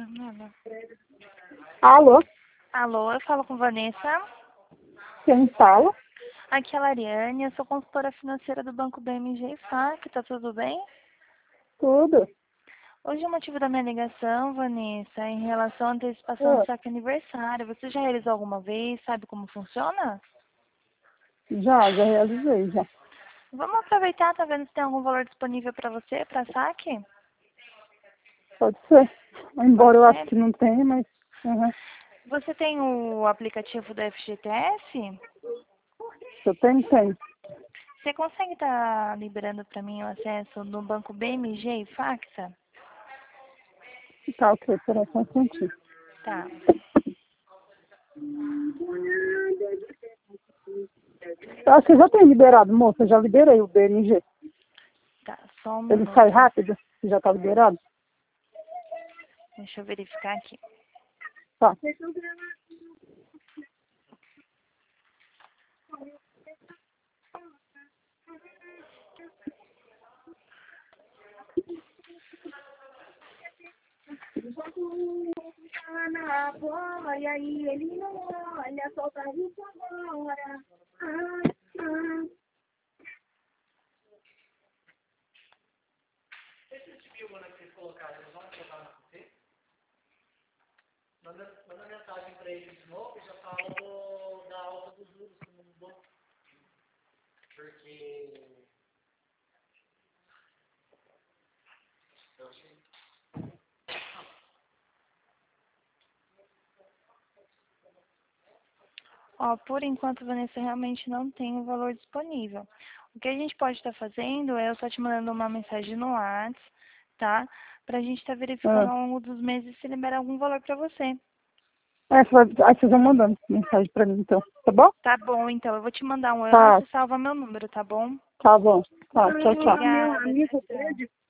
Nada. Alô? Alô, eu falo com Vanessa. Quem fala? Aqui é a Lariane, eu sou consultora financeira do Banco BMG FAC, tá tudo bem? Tudo. Hoje o motivo da minha ligação, Vanessa, é em relação à antecipação do saque aniversário. Você já realizou alguma vez? Sabe como funciona? Já realizei, já. Vamos aproveitar, tá vendo se tem algum valor disponível para você, para saque? Pode ser. Embora eu Pode acho ser? que não tenha, mas... Uhum. Você tem o aplicativo do FGTS? Eu tenho. Você consegue estar liberando para mim o acesso no Banco BMG e Faxa? Tá, ok. Peraí, só um instantinho. Tá. Eu acho que eu já tenho liberado, moça. Eu já liberei o BNG. Tá, só um Ele sai minuto. rápido? Já tá liberado? Deixa eu verificar aqui. Tá. Na bola, e aí ele não olha, solta isso agora. Manda mensagem para ele de novo e já falo da alta dos juros que não mudou. Porque. Ó, por enquanto, Vanessa, realmente não tem o valor disponível. O que a gente pode estar fazendo é eu só te mandando uma mensagem no WhatsApp, tá? Pra gente estar verificando ao longo dos meses se libera algum valor pra você. Aí vocês vão mandando mensagem pra mim, então. Tá bom? Tá bom, então. Eu vou te mandar um Tá. e você salva meu número, tá bom? Tá bom. Tá, tchau, tchau. Obrigada. Meu amigo Tchau, tchau.